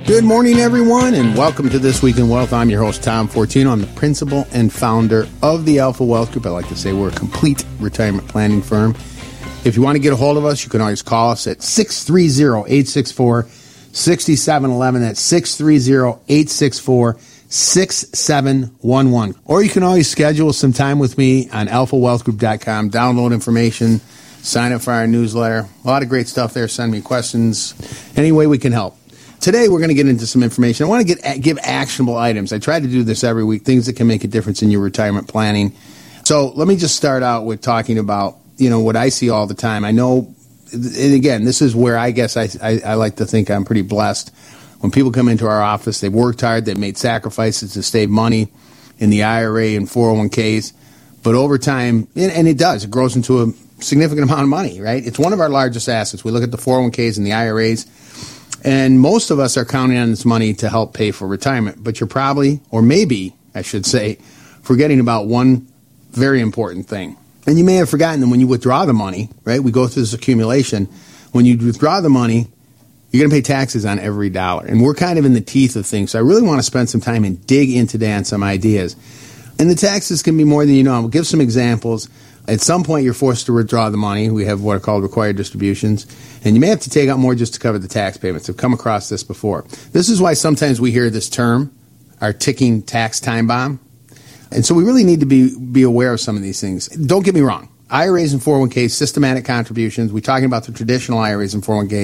Good morning, everyone, and welcome to This Week in Wealth. I'm your host, Tom Fortino. I'm the principal and founder of the Alpha Wealth Group. I like to say we're a complete retirement planning firm. If you want to get a hold of us, you can always call us at 630-864-6711. That's 630-864-6711. Or you can always schedule some time with me on alphawealthgroup.com. Download information, sign up for our newsletter. A lot of great stuff there. Send me questions. Any way we can help. Today, we're going to get into some information. I want to give actionable items. I try to do this every week, things that can make a difference in your retirement planning. So let me just start out with talking about, what I see all the time. I know, and again, this is where I guess I like to think I'm pretty blessed. When people come into our office, they've worked hard, they've made sacrifices to save money in the IRA and 401ks. But over time, and it does, it grows into a significant amount of money, right? It's one of our largest assets. We look at the 401ks and the IRAs. And most of us are counting on this money to help pay for retirement. But you're probably, or maybe, I should say, forgetting about one very important thing. And you may have forgotten that when you withdraw the money, right, we go through this accumulation. When you withdraw the money, you're going to pay taxes on every dollar. And we're kind of in the teeth of things. So I really want to spend some time and dig in today on some ideas. And the taxes can be more than you know. We'll give some examples. At some point, you're forced to withdraw the money. We have what are called required distributions. And you may have to take out more just to cover the tax payments. I've come across this before. This is why sometimes we hear this term, our ticking tax time bomb. And so we really need to be aware of some of these things. Don't get me wrong. IRAs and 401ks, systematic contributions. We're talking about the traditional IRAs and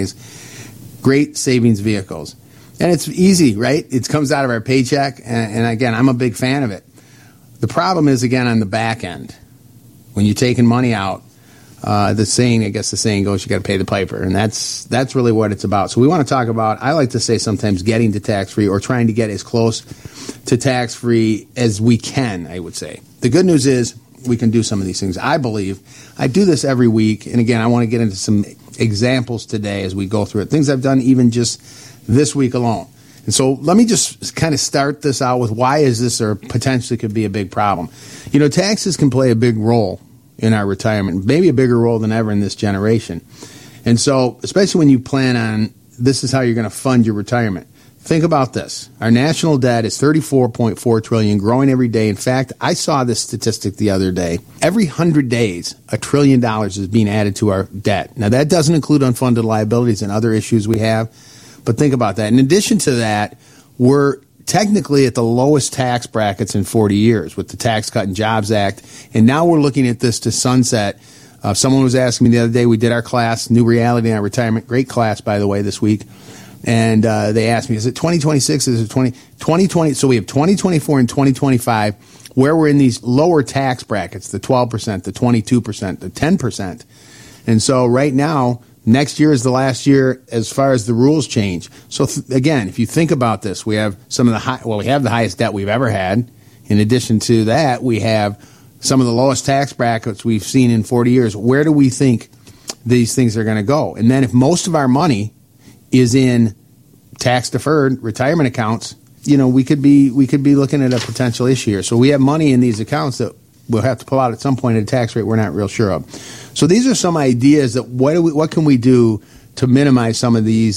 401ks. Great savings vehicles. And it's easy, right? It comes out of our paycheck. And again, I'm a big fan of it. The problem is, again, on the back end. When you're taking money out, the saying goes, you got to pay the piper. And that's really what it's about. So we want to talk about, I like to say sometimes getting to tax-free or trying to get as close to tax-free as we can, I would say. The good news is we can do some of these things. I believe I do this every week. And again, I want to get into some examples today as we go through it. Things I've done even just this week alone. And so let me just kind of start this out with why is this or potentially could be a big problem. Taxes can play a big role in our retirement, maybe a bigger role than ever in this generation. And so, especially when you plan on this is how you're going to fund your retirement. Think about this. Our national debt is $34.4 trillion, growing every day. In fact, I saw this statistic the other day. Every 100 days, $1 trillion is being added to our debt. Now, that doesn't include unfunded liabilities and other issues we have. But think about that. In addition to that, we're technically at the lowest tax brackets in 40 years with the Tax Cut and Jobs Act. And now we're looking at this to sunset. Someone was asking me the other day, we did our class, New Reality on Retirement. Great class, by the way, this week. And they asked me, is it 2026? Is it 2020? So we have 2024 and 2025 where we're in these lower tax brackets, the 12%, the 22%, the 10%. And so right now, next year is the last year as far as the rules change. So again, if you think about this, we have we have the highest debt we've ever had. In addition to that, we have some of the lowest tax brackets we've seen in 40 years. Where do we think these things are going to go? And then if most of our money is in tax deferred retirement accounts, we could be looking at a potential issue here. So we have money in these accounts that we'll have to pull out at some point at a tax rate we're not real sure of. So these are some ideas that what can we do to minimize some of these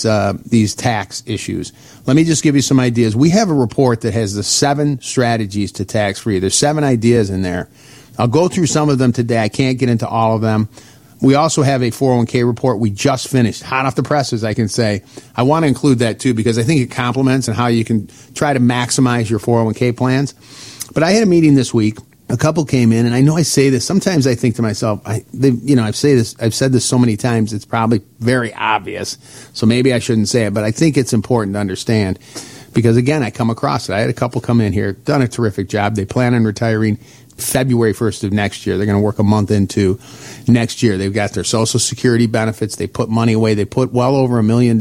tax issues. Let me just give you some ideas. We have a report that has the 7 strategies to tax-free. There's 7 ideas in there. I'll go through some of them today. I can't get into all of them. We also have a 401k report we just finished, hot off the presses, I can say. I want to include that too because I think it complements and how you can try to maximize your 401k plans. But I had a meeting this week. A couple came in, and I know I say this. Sometimes I think to myself, I've said this so many times, it's probably very obvious. So maybe I shouldn't say it, but I think it's important to understand because, again, I come across it. I had a couple come in here, done a terrific job. They plan on retiring February 1st of next year. They're going to work a month into next year. They've got their Social Security benefits. They put money away. They put well over $1 million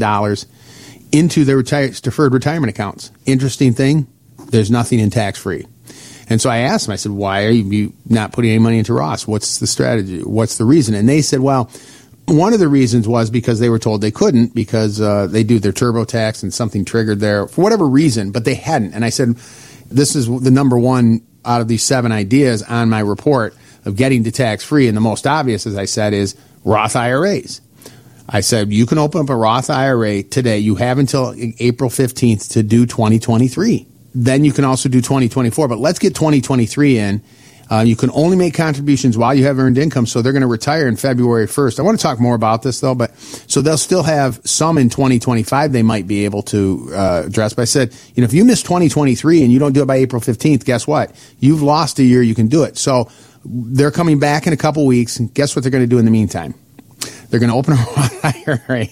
into their deferred retirement accounts. Interesting thing, there's nothing in tax-free. And so I asked them, I said, why are you not putting any money into Roth? What's the strategy? What's the reason? And they said, well, one of the reasons was because they were told they couldn't because they do their TurboTax and something triggered there for whatever reason, but they hadn't. And I said, this is the number one out of these 7 ideas on my report of getting to tax-free. And the most obvious, as I said, is Roth IRAs. I said, you can open up a Roth IRA today. You have until April 15th to do 2023. Then you can also do 2024. But let's get 2023 in. You can only make contributions while you have earned income, so they're going to retire in February 1st. I want to talk more about this, though, but so they'll still have some in 2025 they might be able to address. But I said, if you miss 2023 and you don't do it by April 15th, guess what? You've lost a year. You can do it. So they're coming back in a couple weeks, and guess what they're going to do in the meantime? They're going to open a Roth IRA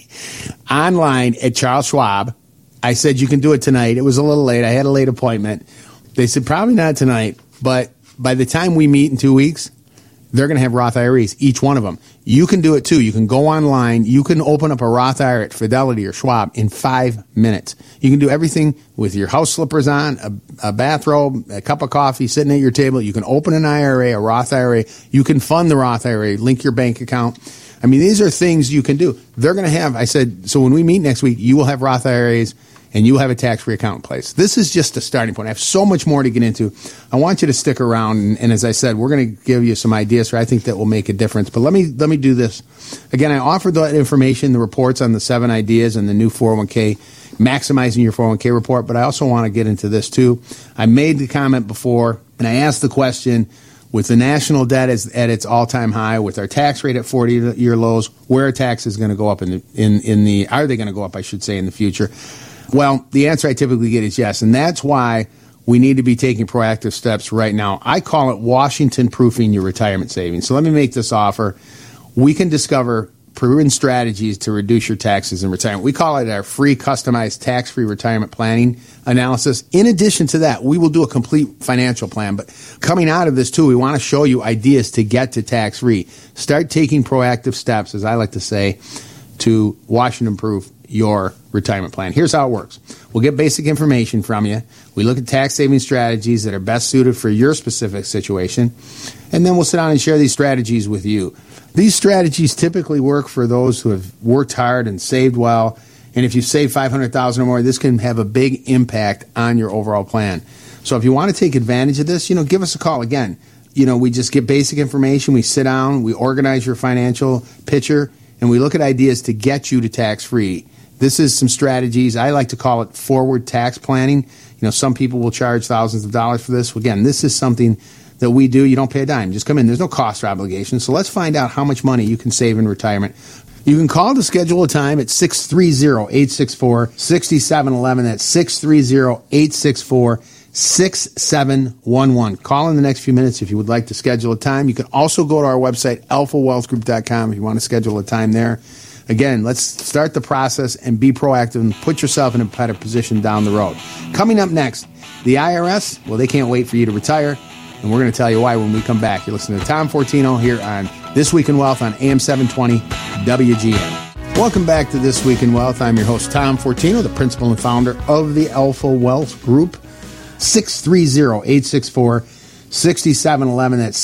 online at Charles Schwab. I said, you can do it tonight. It was a little late. I had a late appointment. They said, probably not tonight, but by the time we meet in 2 weeks, they're going to have Roth IRAs, each one of them. You can do it too. You can go online. You can open up a Roth IRA at Fidelity or Schwab in 5 minutes. You can do everything with your house slippers on, a bathrobe, a cup of coffee, sitting at your table. You can open an IRA, a Roth IRA. You can fund the Roth IRA, link your bank account. I mean, these are things you can do. They're going to have, I said, so when we meet next week, you will have Roth IRAs and you will have a tax-free account in place. This is just a starting point. I have so much more to get into. I want you to stick around. And as I said, we're going to give you some ideas where I think that will make a difference. But let me do this. Again, I offered that information, the reports on the 7 ideas and the new 401k, maximizing your 401k report. But I also want to get into this too. I made the comment before, and I asked the question, with the national debt at its all-time high, with our tax rate at 40-year lows, where are taxes going to go up are they going to go up, I should say, in the future? Well, the answer I typically get is yes, and that's why we need to be taking proactive steps right now. I call it Washington-proofing your retirement savings. So let me make this offer. We can discover proven strategies to reduce your taxes in retirement. We call it our free customized tax-free retirement planning analysis. In addition to that, we will do a complete financial plan. But coming out of this, too, we want to show you ideas to get to tax-free. Start taking proactive steps, as I like to say, to Washington-proof your retirement plan. Here's how it works. We'll get basic information from you. We look at tax saving strategies that are best suited for your specific situation. And then we'll sit down and share these strategies with you. These strategies typically work for those who have worked hard and saved well. And if you've saved $500,000 or more, this can have a big impact on your overall plan. So if you want to take advantage of this, give us a call. Again, we just get basic information. We sit down, we organize your financial picture, and we look at ideas to get you to tax-free. This is some strategies. I like to call it forward tax planning. Some people will charge thousands of dollars for this. Again, this is something that we do. You don't pay a dime. Just come in. There's no cost or obligation. So let's find out how much money you can save in retirement. You can call to schedule a time at 630-864-6711. That's 630-864-6711. Call in the next few minutes if you would like to schedule a time. You can also go to our website, alphawealthgroup.com, if you want to schedule a time there. Again, let's start the process and be proactive and put yourself in a better position down the road. Coming up next, the IRS, well, they can't wait for you to retire, and we're going to tell you why when we come back. You're listening to Tom Fortino here on This Week in Wealth on AM 720 WGN. Welcome back to This Week in Wealth. I'm your host, Tom Fortino, the principal and founder of the Alpha Wealth Group. 630-864-6711. That's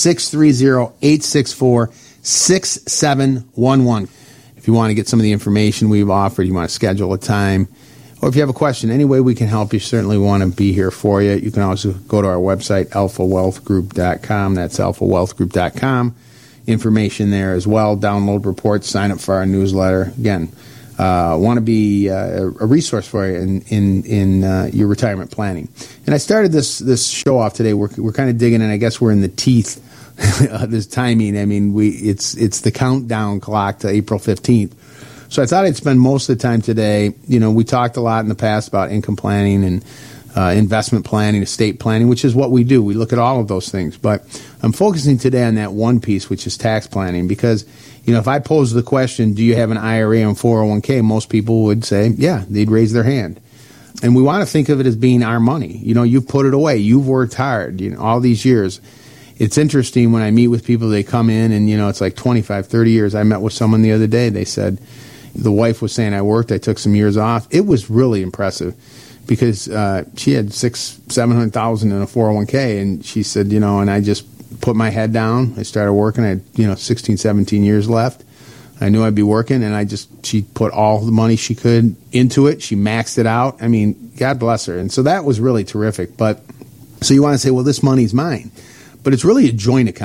630-864-6711. If you want to get some of the information we've offered, you want to schedule a time, or if you have a question, any way we can help you, certainly want to be here for you. You can also go to our website, alphawealthgroup.com. That's alphawealthgroup.com. Information there as well. Download reports, sign up for our newsletter. Again, want to be a resource for you in your retirement planning. And I started this show off today. We're kind of digging in. I guess we're in the teeth this timing. I mean, it's the countdown clock to April 15th. So I thought I'd spend most of the time today. We talked a lot in the past about income planning and investment planning, estate planning, which is what we do. We look at all of those things. But I'm focusing today on that one piece, which is tax planning, because if I pose the question, do you have an IRA and 401k, most people would say, yeah, they'd raise their hand. And we want to think of it as being our money. You've put it away. You've worked hard, all these years. It's interesting when I meet with people, they come in and, it's like 25, 30 years. I met with someone the other day. They said, the wife was saying, I took some years off. It was really impressive because she had $700,000 in a 401k. And she said, and I just put my head down. I started working. I had, 16, 17 years left. I knew I'd be working, and she put all the money she could into it. She maxed it out. I mean, God bless her. And so that was really terrific. But so you want to say, well, this money's mine. But it's really a joint account.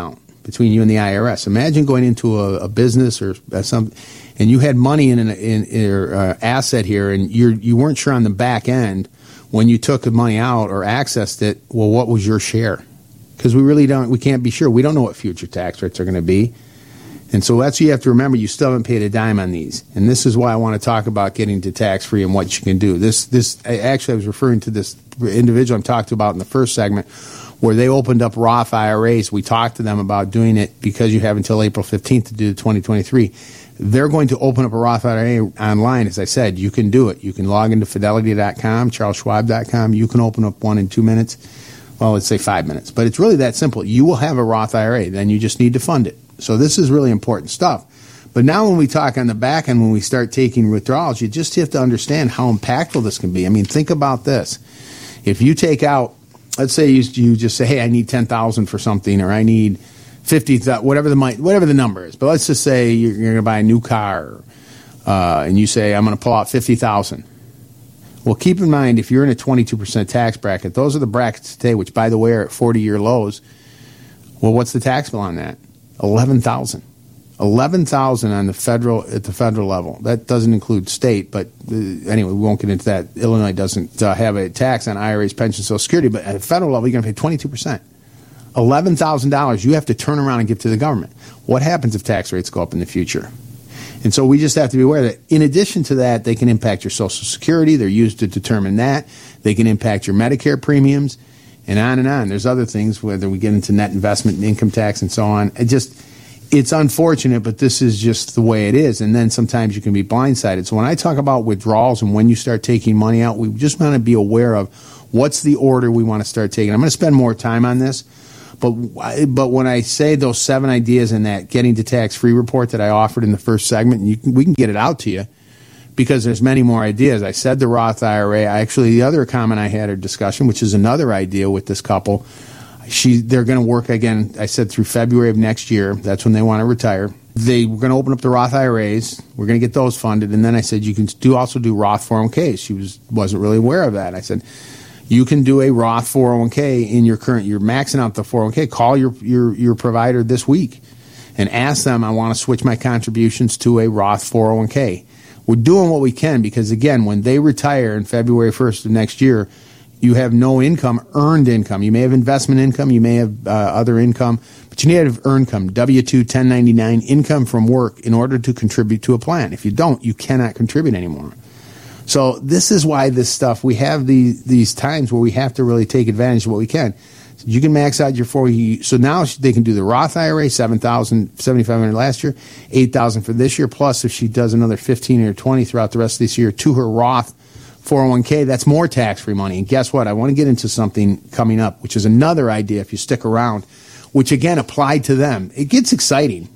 between you and the IRS. Imagine going into a business or something, and you had money in your asset here, and you weren't sure on the back end when you took the money out or accessed it. Well, what was your share? Because we can't be sure. We don't know what future tax rates are going to be. And so that's what you have to remember. You still haven't paid a dime on these. And this is why I want to talk about getting to tax-free and what you can do. I was referring to this individual I'm talking about in the first segment where they opened up Roth IRAs. We talked to them about doing it because you have until April 15th to do the 2023. They're going to open up a Roth IRA online. As I said, you can do it. You can log into Fidelity.com, CharlesSchwab.com. You can open up one in 2 minutes. Well, let's say 5 minutes. But it's really that simple. You will have a Roth IRA. Then you just need to fund it. So this is really important stuff. But now when we talk on the back end, when we start taking withdrawals, you just have to understand how impactful this can be. I mean, think about this. If you take out, let's say you just say, hey, I need $10,000 for something, or I need $50,000, whatever the number is. But let's just say you're going to buy a new car, and you say, I'm going to pull out $50,000. Well, keep in mind, if you're in a 22% tax bracket, those are the brackets today, which, by the way, are at 40-year lows. Well, what's the tax bill on that? $11,000. $11,000 at the federal level. That doesn't include state, but anyway, we won't get into that. Illinois doesn't have a tax on IRAs, pensions, Social Security, but at the federal level, you're going to pay 22%. $11,000 you have to turn around and give to the government. What happens if tax rates go up in the future? And so we just have to be aware that in addition to that, they can impact your Social Security. They're used to determine that. They can impact your Medicare premiums, and on and on. There's other things, whether we get into net investment and income tax and so on. It's unfortunate, but this is just the way it is. And then sometimes you can be blindsided. So when I talk about withdrawals and when you start taking money out, we just want to be aware of what's the order we want to start taking. I'm going to spend more time on this. But when I say those 7 ideas in that getting to tax-free report that I offered in the first segment, and we can get it out to you because there's many more ideas. I said the Roth IRA. The other comment I had or discussion, which is another idea with this couple, they're going to work again, I said, through February of next year. That's when they want to retire. We're going to open up the Roth IRAs. We're going to get those funded. And then I said, you can also do Roth 401ks. She wasn't really aware of that. I said, you can do a Roth 401k in your you're maxing out the 401k. Call your provider this week and ask them, I want to switch my contributions to a Roth 401k. We're doing what we can because, again, when they retire in February 1st of next year, you have no income, earned income. You may have investment income, you may have other income, but you need to have earned income, W-2, 1099, income from work in order to contribute to a plan. If you don't, you cannot contribute anymore. So this is why this stuff, we have these times where we have to really take advantage of what we can. So you can max out your 401k. So now they can do the Roth IRA, $7,000, $7,500 last year, $8,000 for this year, plus if she does another 15 or 20 throughout the rest of this year to her Roth 401k, that's more tax-free money. And guess what? I want to get into something coming up, which is another idea if you stick around, which again applied to them. It gets exciting,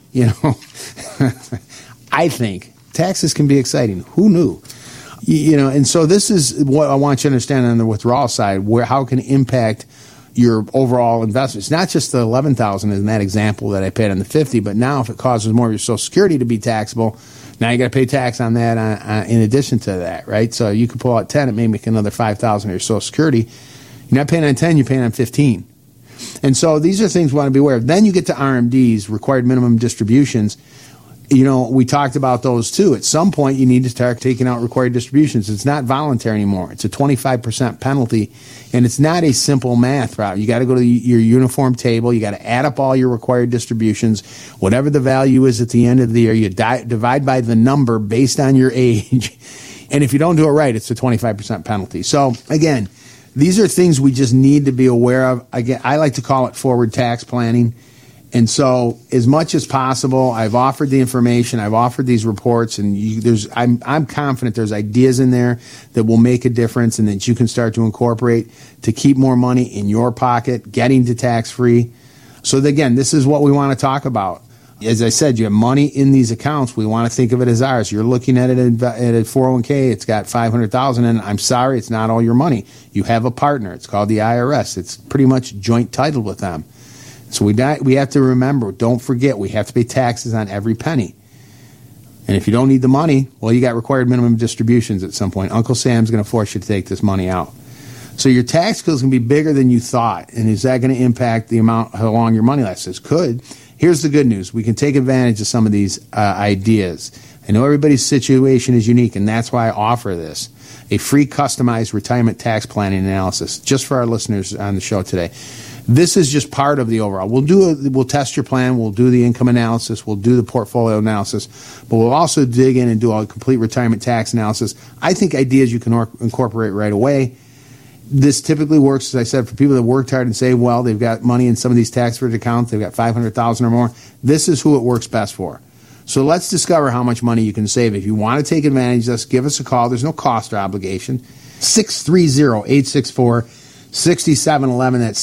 I think. Taxes can be exciting. Who knew? And so this is what I want you to understand on the withdrawal side, how it can impact your overall investment. It's not just the $11,000 in that example that I paid on the $50,000, but now if it causes more of your Social Security to be taxable, now you got to pay tax on that in addition to that, right? So you could pull out 10, it may make another $5,000 of your Social Security. You're not paying on 10, you're paying on 15. And so these are things we want to be aware of. Then you get to RMDs, required minimum distributions. We talked about those too. At some point, you need to start taking out required distributions. It's not voluntary anymore. It's a 25% penalty, and it's not a simple math route. You got to go to your uniform table. You got to add up all your required distributions. Whatever the value is at the end of the year, you divide by the number based on your age. And if you don't do it right, it's a 25% penalty. So, again, these are things we just need to be aware of. Again, I like to call it forward tax planning. And so, as much as possible, I've offered the information, I've offered these reports, and I'm confident there's ideas in there that will make a difference and that you can start to incorporate to keep more money in your pocket, getting to tax-free. So, again, this is what we want to talk about. As I said, you have money in these accounts. We want to think of it as ours. You're looking at it at a 401k. It's got $500,000 in it. I'm sorry, it's not all your money. You have a partner. It's called the IRS. It's pretty much joint titled with them. So we have to remember, don't forget, we have to pay taxes on every penny. And if you don't need the money, well, you got required minimum distributions at some point. Uncle Sam's going to force you to take this money out. So your tax bill is going to be bigger than you thought. And is that going to impact the amount, how long your money lasts? It could. here's the good news. We can take advantage of some of these ideas. I know everybody's situation is unique, and that's why I offer this, a free customized retirement tax planning analysis, just for our listeners on the show today. This is just part of the overall. We'll test your plan. We'll do the income analysis. We'll do the portfolio analysis. But we'll also dig in and do a complete retirement tax analysis. I think ideas you can incorporate right away. This typically works, as I said, for people that worked hard and saved well. They've got money in some of these tax-free accounts. They've got $500,000 or more. This is who it works best for. So let's discover how much money you can save. If you want to take advantage of this, give us a call. There's no cost or obligation. 630-864-6711. That's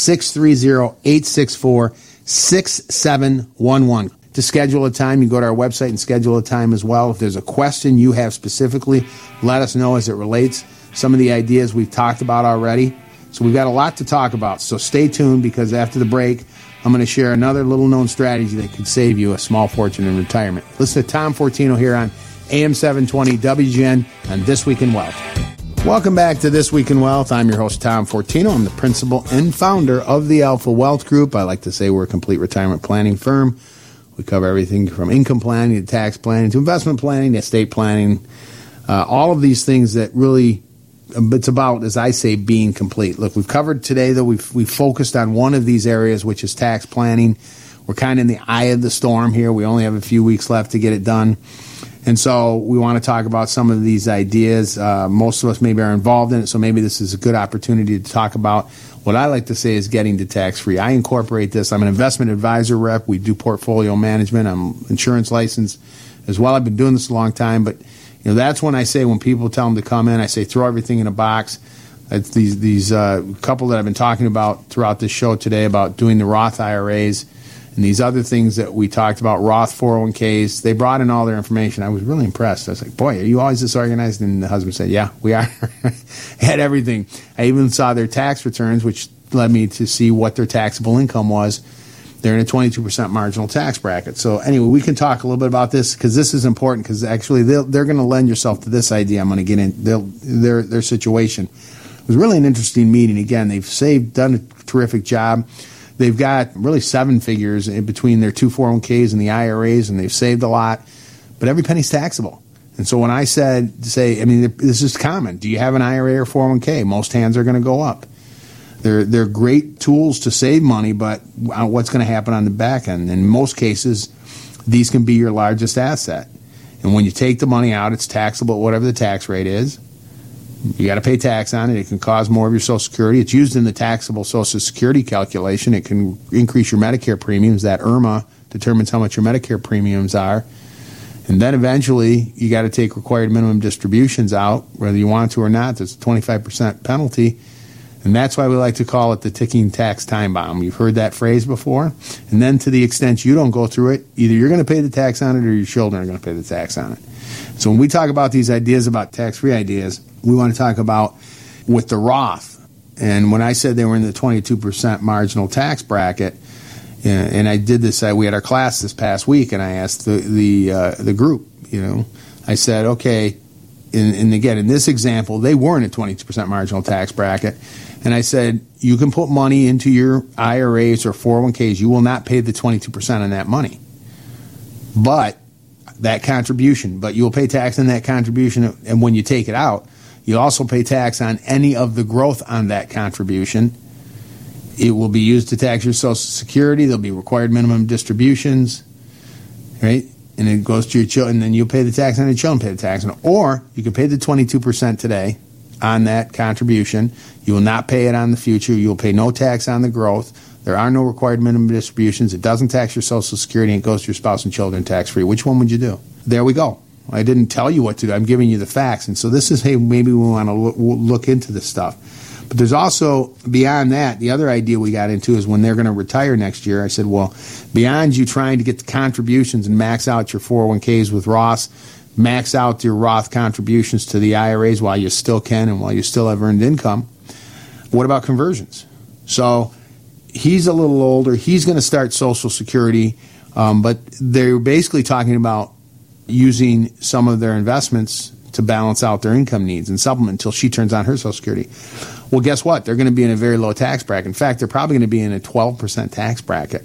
630-864-6711. To schedule a time, you go to our website and schedule a time as well. If there's a question you have specifically, let us know as it relates. Some of the ideas we've talked about already. So we've got a lot to talk about. So stay tuned, because after the break, I'm going to share another little-known strategy that could save you a small fortune in retirement. Listen to Tom Fortino here on AM 720 WGN on This Week in Wealth. Welcome back to This Week in Wealth. I'm your host, Tom Fortino. I'm the principal and founder of the Alpha Wealth Group. I like to say we're a complete retirement planning firm. We cover everything from income planning to tax planning to investment planning to estate planning. All of these things that really, it's about, as I say, being complete. Look, we've covered today, though, we've focused on one of these areas, which is tax planning. We're kind of in the eye of the storm here. We only have a few weeks left to get it done. And so we want to talk about some of these ideas. Most of us maybe are involved in it, so maybe this is a good opportunity to talk about what I like to say is getting to tax-free. I incorporate this. I'm an investment advisor rep. We do portfolio management. I'm insurance licensed as well. I've been doing this a long time, but that's when I say, when people tell them to come in, I say throw everything in a box. It's these couple that I've been talking about throughout this show today about doing the Roth IRAs and these other things that we talked about, Roth 401ks. They brought in all their information. I was really impressed. I was like, boy, are you always this organized? And the husband said, yeah, we are. Had everything. I even saw their tax returns, which led me to see what their taxable income was. They're in a 22% marginal tax bracket. So anyway, we can talk a little bit about this, because this is important, because actually they're going to lend yourself to this idea. I'm going to get in their situation. It was really an interesting meeting. Again, they've done a terrific job. They've got really 7 figures in between their 2 401ks and the IRAs, and they've saved a lot. But every penny's taxable. And so when I say, this is common. Do you have an IRA or 401k? Most hands are going to go up. They're great tools to save money, but what's going to happen on the back end? In most cases, these can be your largest asset. And when you take the money out, it's taxable at whatever the tax rate is. You got to pay tax on it. It can cause more of your Social Security. It's used in the taxable Social Security calculation. It can increase your Medicare premiums. That IRMA determines how much your Medicare premiums are. And then eventually, you got to take required minimum distributions out, whether you want to or not. There's a 25% penalty. And that's why we like to call it the ticking tax time bomb. You've heard that phrase before. And then to the extent you don't go through it, either you're going to pay the tax on it or your children are going to pay the tax on it. So when we talk about these ideas, about tax-free ideas, we want to talk about with the Roth. And when I said they were in the 22% marginal tax bracket, and I did this, we had our class this past week, and I asked the group, I said, okay, and again, in this example, they were in a 22% marginal tax bracket. And I said, you can put money into your IRAs or 401ks. You will not pay the 22% on that money. But that contribution, you will pay tax on that contribution. And when you take it out, you also pay tax on any of the growth on that contribution. It will be used to tax your Social Security. There'll be required minimum distributions, right? And it goes to your children, and then you pay the tax on your children, pay the tax on it. Or you can pay the 22% today on that contribution. You will not pay it on the future. You will pay no tax on the growth. There are no required minimum distributions. It doesn't tax your Social Security, and it goes to your spouse and children tax-free. Which one would you do? There we go. I didn't tell you what to do. I'm giving you the facts. And so this is, hey, maybe we want to look into this stuff. But there's also, beyond that, the other idea we got into is when they're going to retire next year, I said, well, beyond you trying to get the contributions and max out your 401ks with Roth, max out your Roth contributions to the IRAs while you still can and while you still have earned income, what about conversions? So he's a little older. He's going to start Social Security, but they're basically talking about using some of their investments to balance out their income needs and supplement until she turns on her Social Security. Well, guess what? They're going to be in a very low tax bracket. In fact, they're probably going to be in a 12% tax bracket.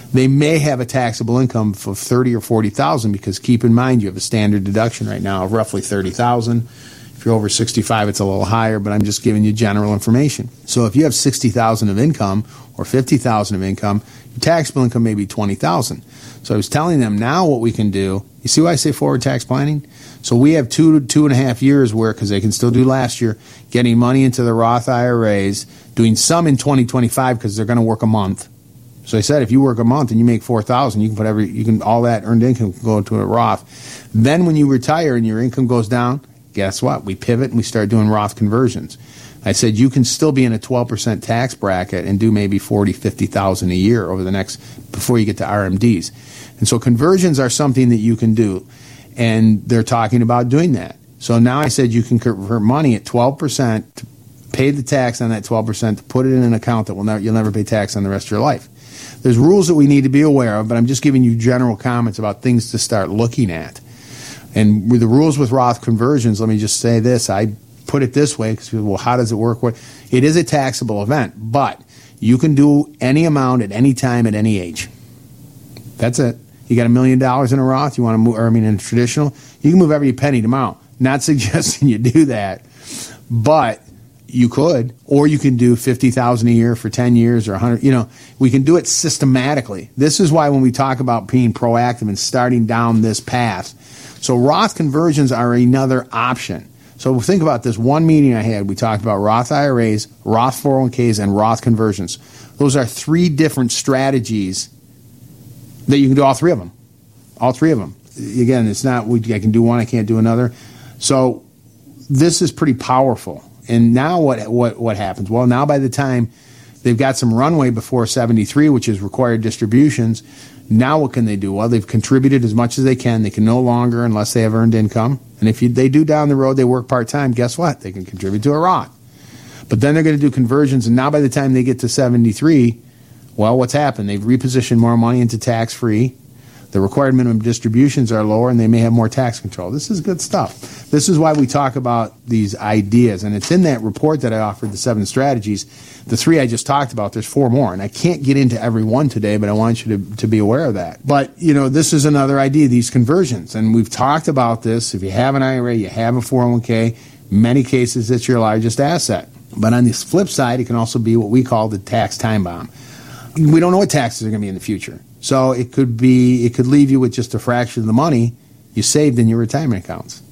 They may have a taxable income of $30,000 or $40,000 because keep in mind you have a standard deduction right now of roughly $30,000. If you're over 65, it's a little higher, but I'm just giving you general information. So if you have $60,000 of income or $50,000 of income, your taxable income may be $20,000. So I was telling them now what we can do. You see why I say forward tax planning? So we have 2.5 years where, because they can still do last year, getting money into the Roth IRAs, doing some in 2025 because they're going to work a month. So I said, if you work a month and you make $4,000, you can all that earned income can go into a Roth. Then when you retire and your income goes down, guess what? We pivot and we start doing Roth conversions. I said you can still be in a 12% tax bracket and do maybe $40,000, $50,000 a year over the next before you get to RMDs. And so conversions are something that you can do, and they're talking about doing that. So now I said you can convert money at 12% to pay the tax on that 12% to put it in an account that you'll never pay tax on the rest of your life. There's rules that we need to be aware of, but I'm just giving you general comments about things to start looking at. And with the rules with Roth conversions, let me just say this. I put it this way because, well, how does it work? It is a taxable event, but you can do any amount at any time at any age. That's it. You got $1 million in a Roth, you want to move, in a traditional, you can move every penny tomorrow. Not suggesting you do that, but you could, or you can do $50,000 a year for 10 years or 100. We can do it systematically. This is why when we talk about being proactive and starting down this path. So Roth conversions are another option. So think about this. One meeting I had, we talked about Roth IRAs, Roth 401ks, and Roth conversions. Those are 3 different strategies that you can do all 3 of them. All 3 of them. Again, it's not, I can do one, I can't do another. So this is pretty powerful. And now what happens? Well, now by the time they've got some runway before 73, which is required distributions, now what can they do? Well, they've contributed as much as they can. They can no longer, unless they have earned income. And if they do down the road, they work part-time, guess what? They can contribute to a Roth. But then they're going to do conversions, and now by the time they get to 73, well, what's happened? They've repositioned more money into tax-free. The required minimum distributions are lower, and they may have more tax control. This is good stuff. This is why we talk about these ideas, and it's in that report that I offered, the 7 strategies. The 3 I just talked about, there's 4 more, and I can't get into every one today, but I want you to be aware of that. But, this is another idea, these conversions, and we've talked about this. If you have an IRA, you have a 401k, many cases it's your largest asset. But on the flip side, it can also be what we call the tax time bomb. We don't know what taxes are going to be in the future. So it could leave you with just a fraction of the money you saved in your retirement accounts.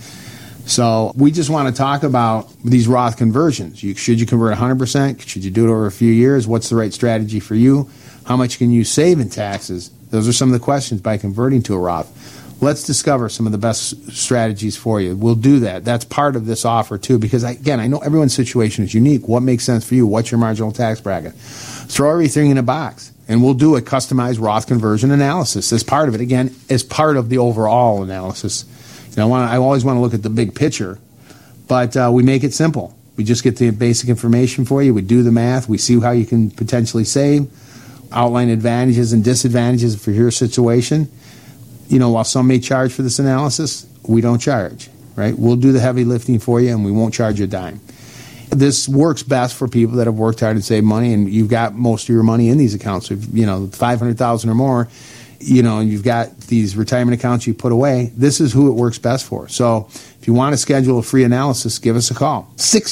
So we just want to talk about these Roth conversions. Should you convert 100%? Should you do it over a few years? What's the right strategy for you? How much can you save in taxes? Those are some of the questions by converting to a Roth. Let's discover some of the best strategies for you. We'll do that. That's part of this offer too, because I know everyone's situation is unique. What makes sense for you? What's your marginal tax bracket? Throw everything in a box. And we'll do a customized Roth conversion analysis as part of it. Again, as part of the overall analysis. I always want to look at the big picture, but we make it simple. We just get the basic information for you. We do the math. We see how you can potentially save, outline advantages and disadvantages for your situation. While some may charge for this analysis, we don't charge, right? We'll do the heavy lifting for you, and we won't charge you a dime. This works best for people that have worked hard and saved money, and you've got most of your money in these accounts. If, $500,000 or more, and you've got these retirement accounts you put away, this is who it works best for. So if you want to schedule a free analysis, give us a call.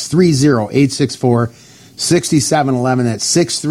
630-864-6711. That's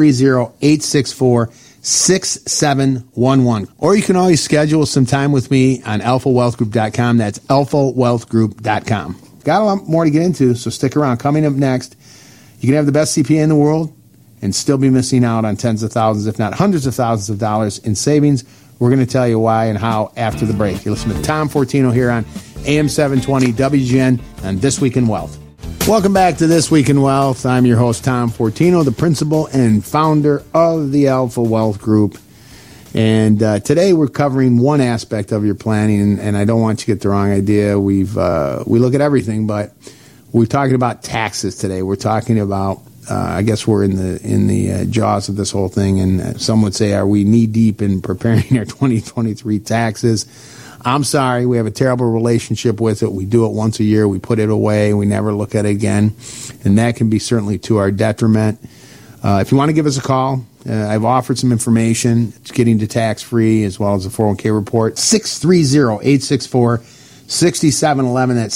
630-864-6711. Or you can always schedule some time with me on alphawealthgroup.com. That's alphawealthgroup.com. Got a lot more to get into, so stick around. Coming up next, you can have the best CPA in the world and still be missing out on tens of thousands, if not hundreds of thousands of dollars in savings. We're going to tell you why and how after the break. You're listening to Tom Fortino here on AM 720 WGN and This Week in Wealth. Welcome back to This Week in Wealth. I'm your host, Tom Fortino, the principal and founder of the Alpha Wealth Group. And today we're covering one aspect of your planning, and I don't want you to get the wrong idea. We look at everything, but we're talking about taxes today. We're talking about, I guess we're in the jaws of this whole thing, and some would say, are we knee deep in preparing our 2023 taxes? I'm sorry, we have a terrible relationship with it. We do it once a year, we put it away, we never look at it again, and that can be certainly to our detriment. If you want to give us a call, I've offered some information. It's getting to tax-free as well as the 401k report. 630-864-6711. That's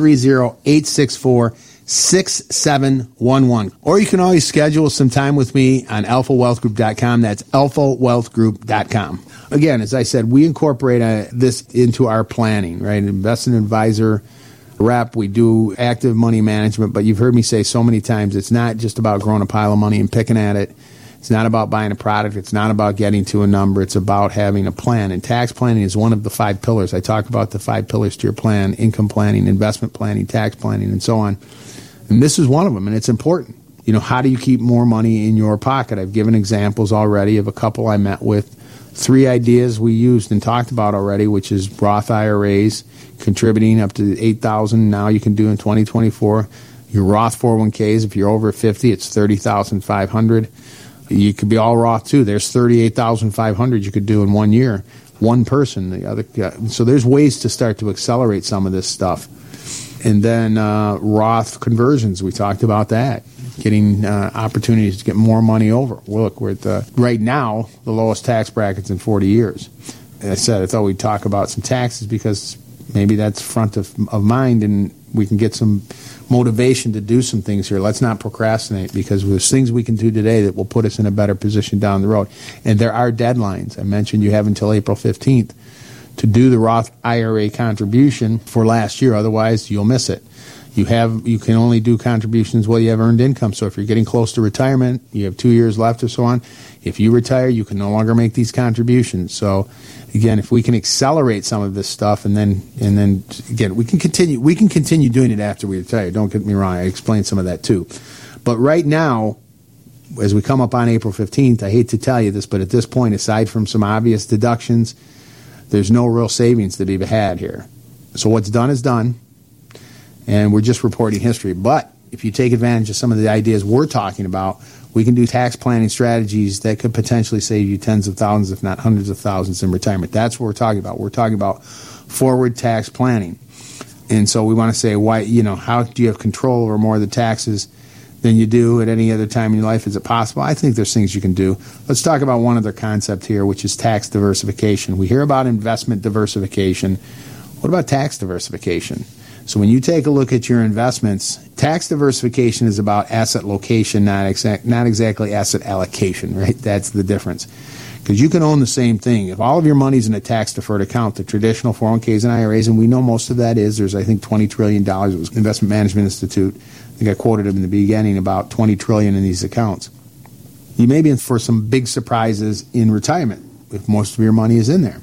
630-864-6711. Or you can always schedule some time with me on alphawealthgroup.com. That's alphawealthgroup.com. Again, as I said, we incorporate this into our planning, right? Investment advisor rep, we do active money management, but you've heard me say so many times, it's not just about growing a pile of money and picking at it. It's not about buying a product. It's not about getting to a number. It's about having a plan. And tax planning is one of the 5 pillars. I talk about the 5 pillars to your plan: income planning, investment planning, tax planning, and so on. And this is one of them, and it's important. You know, how do you keep more money in your pocket? I've given examples already of a couple I met with. 3 ideas we used and talked about already, which is Roth IRAs, contributing up to $8,000 now you can do in 2024. Your Roth 401ks, if you're over 50, it's $30,500. You could be all Roth too. There's $38,500 you could do in 1 year. One person, the other. So there's ways to start to accelerate some of this stuff. And then Roth conversions, we talked about that. Getting opportunities to get more money over. Well, look, we're at right now the lowest tax brackets in 40 years. As I said, I thought we'd talk about some taxes because maybe that's front of mind and we can get some motivation to do some things here. Let's not procrastinate because there's things we can do today that will put us in a better position down the road. And there are deadlines. I mentioned you have until April 15th to do the Roth IRA contribution for last year. Otherwise, you'll miss it. You can only do contributions while you have earned income. So if you're getting close to retirement, you have 2 years left or so on. If you retire, you can no longer make these contributions. So again, if we can accelerate some of this stuff and then again, we can continue doing it after we retire. Don't get me wrong. I explained some of that too. But right now, as we come up on April 15th, I hate to tell you this, but at this point, aside from some obvious deductions, there's no real savings to be had here. So what's done is done. And we're just reporting history. But if you take advantage of some of the ideas we're talking about, we can do tax planning strategies that could potentially save you tens of thousands, if not hundreds of thousands in retirement. That's what we're talking about. We're talking about forward tax planning. And so we want to say, why, how do you have control over more of the taxes than you do at any other time in your life? Is it possible? I think there's things you can do. Let's talk about one other concept here, which is tax diversification. We hear about investment diversification. What about tax diversification? So when you take a look at your investments, tax diversification is about asset location, not exactly asset allocation, right? That's the difference. Because you can own the same thing. If all of your money's in a tax-deferred account, the traditional 401ks and IRAs, and we know most of that is, there's, I think, $20 trillion. It was Investment Management Institute. I think I quoted them in the beginning, about $20 trillion in these accounts. You may be in for some big surprises in retirement if most of your money is in there.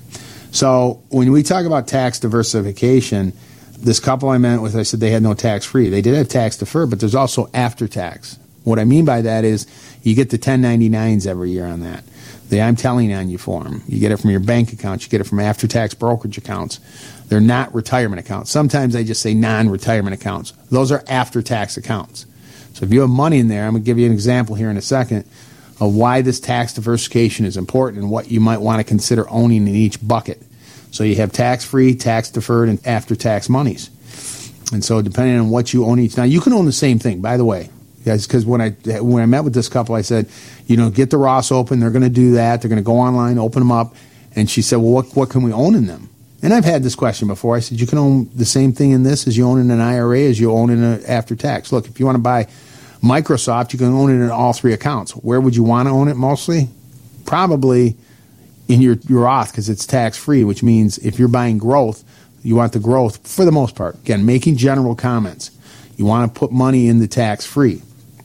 So when we talk about tax diversification, this couple I met with, I said they had no tax-free. They did have tax-deferred, but there's also after-tax. What I mean by that is you get the 1099s every year on that. The I'm telling on you form. You get it from your bank accounts. You get it from after-tax brokerage accounts. They're not retirement accounts. Sometimes they just say non-retirement accounts. Those are after-tax accounts. So if you have money in there, I'm going to give you an example here in a second of why this tax diversification is important and what you might want to consider owning in each bucket. So you have tax-free, tax-deferred, and after-tax monies. And so depending on what you own each. Now, you can own the same thing, by the way. Guys, because when I met with this couple, I said, get the Roths open. They're going to do that. They're going to go online, open them up. And she said, well, what can we own in them? And I've had this question before. I said, you can own the same thing in this as you own in an IRA as you own in an after-tax. Look, if you want to buy Microsoft, you can own it in all 3 accounts. Where would you want to own it mostly? Probably in your Roth because it's tax-free, which means if you're buying growth, you want the growth for the most part. Again, making general comments. You want to put money in the tax-free.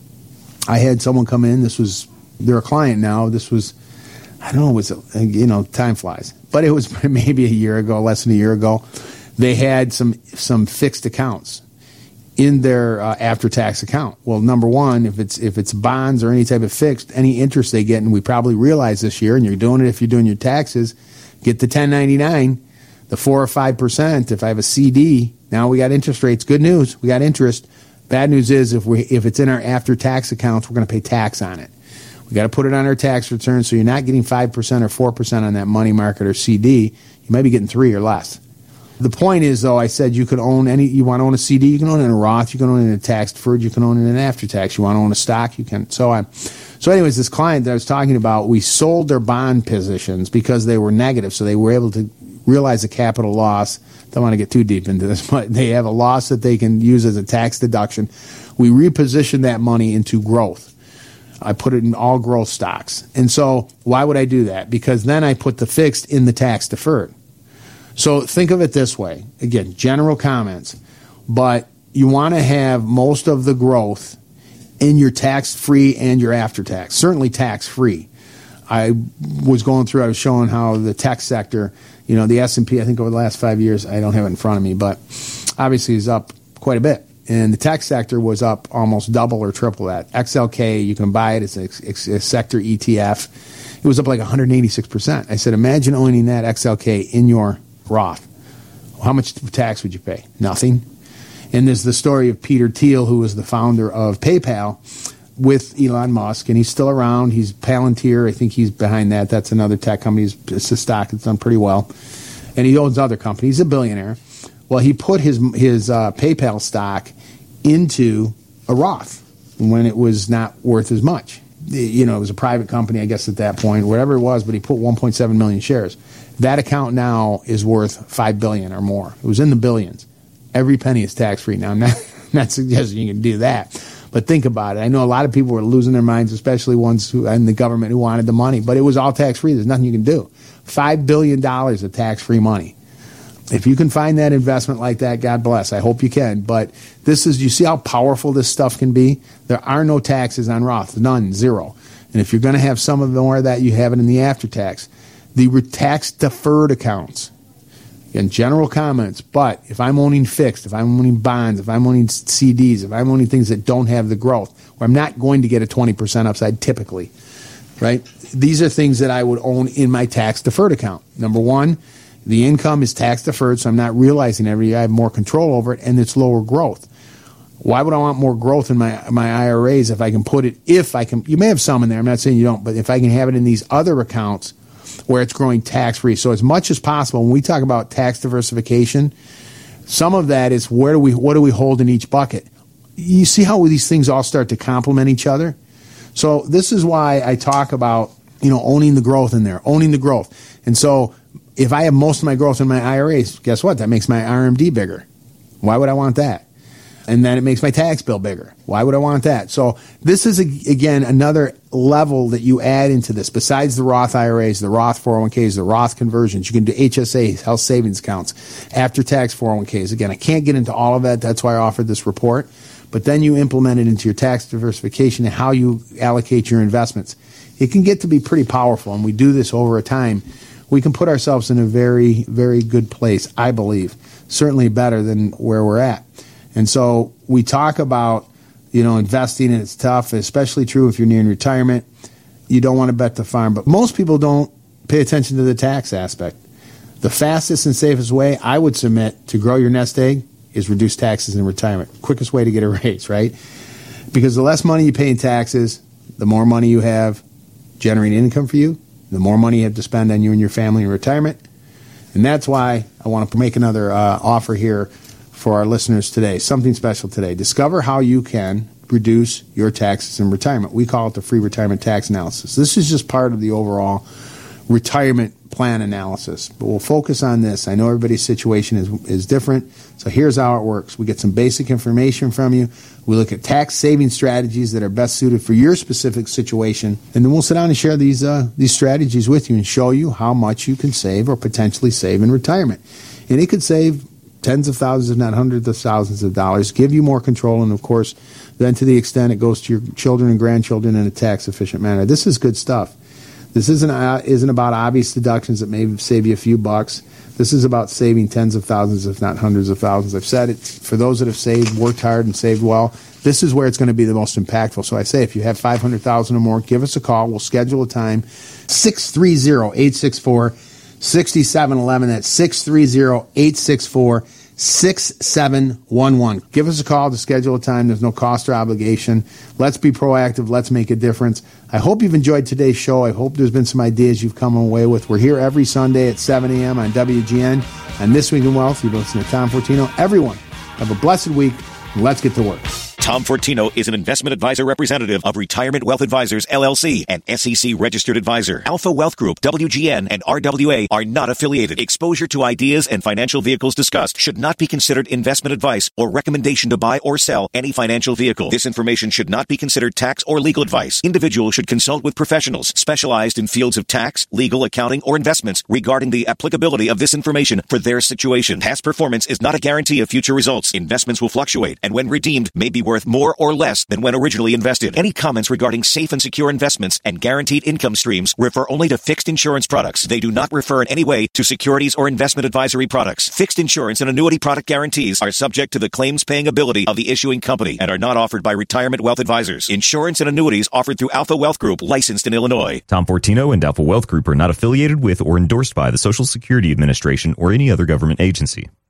I had someone come in. They're a client now. This was, I don't know, time flies. But it was maybe a year ago, less than a year ago. They had some fixed accounts in their after-tax account. Well, number one, if it's bonds or any type of fixed, any interest they get, and we probably realize this year, and you're doing it if you're doing your taxes, get the 1099, the 4 or 5%. If I have a CD, now we got interest rates. Good news, we got interest. Bad news is if it's in our after-tax accounts, we're going to pay tax on it. We got to put it on our tax return, so you're not getting 5% or 4% on that money market or CD. You might be getting 3 or less. The point is, though, I said you could own you want to own a CD, you can own it in a Roth, you can own it in a tax-deferred, you can own it in an after-tax. You want to own a stock, you can, so on. So anyways, this client that I was talking about, we sold their bond positions because they were negative, so they were able to realize a capital loss. Don't want to get too deep into this, but they have a loss that they can use as a tax deduction. We repositioned that money into growth. I put it in all growth stocks. And so why would I do that? Because then I put the fixed in the tax deferred. So think of it this way. Again, general comments, but you want to have most of the growth in your tax-free and your after-tax, certainly tax-free. I was showing how the tech sector, the S&P, I think over the last 5 years, I don't have it in front of me, but obviously is up quite a bit. And the tech sector was up almost double or triple that. XLK, you can buy it. It's a sector ETF. It was up like 186%. I said, imagine owning that XLK in your Roth. How much tax would you pay? Nothing. And there's the story of Peter Thiel, who was the founder of PayPal with Elon Musk, and he's still around. He's Palantir. I think he's behind that. That's another tech company. It's a stock that's done pretty well. And he owns other companies. He's a billionaire. Well, he put his PayPal stock into a Roth when it was not worth as much. It was a private company, I guess, at that point, whatever it was, but he put 1.7 million shares. That account now is worth $5 billion or more. It was in the billions. Every penny is tax-free. Now, I'm not suggesting you can do that, but think about it. I know a lot of people were losing their minds, especially ones who in the government who wanted the money, but it was all tax-free. There's nothing you can do. $5 billion of tax-free money. If you can find that investment like that, God bless. I hope you can. But you see how powerful this stuff can be? There are no taxes on Roth. None. Zero. And if you're going to have some of more of that, you have it in the after-tax. The tax-deferred accounts. Again, general comments. But if I'm owning fixed, if I'm owning bonds, if I'm owning CDs, if I'm owning things that don't have the growth, where I'm not going to get a 20% upside typically, right? These are things that I would own in my tax-deferred account. Number one, the income is tax deferred, so I'm not realizing every year. I have more control over it, and it's lower growth. Why would I want more growth in my IRAs if I can put it, you may have some in there, I'm not saying you don't, but if I can have it in these other accounts where it's growing tax-free. So as much as possible, when we talk about tax diversification, some of that is what do we hold in each bucket? You see how these things all start to complement each other? So this is why I talk about, owning the growth in there, owning the growth. And so if I have most of my growth in my IRAs, guess what? That makes my RMD bigger. Why would I want that? And then it makes my tax bill bigger. Why would I want that? So this is, again, another level that you add into this. Besides the Roth IRAs, the Roth 401ks, the Roth conversions, you can do HSAs, health savings accounts, after-tax 401ks. Again, I can't get into all of that. That's why I offered this report. But then you implement it into your tax diversification and how you allocate your investments. It can get to be pretty powerful, and we do this over a time. We can put ourselves in a very, very good place, I believe. Certainly better than where we're at. And so we talk about, investing, and it's tough, especially true if you're nearing retirement. You don't want to bet the farm. But most people don't pay attention to the tax aspect. The fastest and safest way I would submit to grow your nest egg is reduce taxes in retirement. Quickest way to get a raise, right? Because the less money you pay in taxes, the more money you have generating income for you, the more money you have to spend on you and your family in retirement. And that's why I want to make another offer here for our listeners today. Something special today. Discover how you can reduce your taxes in retirement. We call it the free retirement tax analysis. This is just part of the overall retirement plan analysis. But we'll focus on this. I know everybody's situation is different. So here's how it works. We get some basic information from you. We look at tax saving strategies that are best suited for your specific situation. And then we'll sit down and share these strategies with you and show you how much you can save or potentially save in retirement. And it could save tens of thousands, if not hundreds of thousands of dollars, give you more control, and of course, then to the extent it goes to your children and grandchildren in a tax-efficient manner. This is good stuff. This isn't about obvious deductions that may save you a few bucks. This is about saving tens of thousands, if not hundreds of thousands. I've said it, for those that have saved, worked hard, and saved well, this is where it's going to be the most impactful. So I say, if you have $500,000 or more, give us a call. We'll schedule a time. 630-864-6711. That's 630-864-6711. Give us a call to schedule a time. There's no cost or obligation. Let's be proactive. Let's make a difference. I hope you've enjoyed today's show. I hope there's been some ideas you've come away with. We're here every Sunday at 7 a.m. on WGN. And This Week in Wealth, you've been listening to Tom Fortino. Everyone, have a blessed week, and let's get to work. Tom Fortino is an investment advisor representative of Retirement Wealth Advisors, LLC, and SEC registered advisor. Alpha Wealth Group, WGN, and RWA are not affiliated. Exposure to ideas and financial vehicles discussed should not be considered investment advice or recommendation to buy or sell any financial vehicle. This information should not be considered tax or legal advice. Individuals should consult with professionals specialized in fields of tax, legal, accounting, or investments regarding the applicability of this information for their situation. Past performance is not a guarantee of future results. Investments will fluctuate and when redeemed may be worth more or less than when originally invested. Any comments regarding safe and secure investments and guaranteed income streams refer only to fixed insurance products. They do not refer in any way to securities or investment advisory products. Fixed insurance and annuity product guarantees are subject to the claims paying ability of the issuing company and are not offered by Retirement Wealth Advisors. Insurance and annuities offered through Alpha Wealth Group, licensed in Illinois. Tom Fortino and Alpha Wealth Group are not affiliated with or endorsed by the Social Security Administration or any other government agency.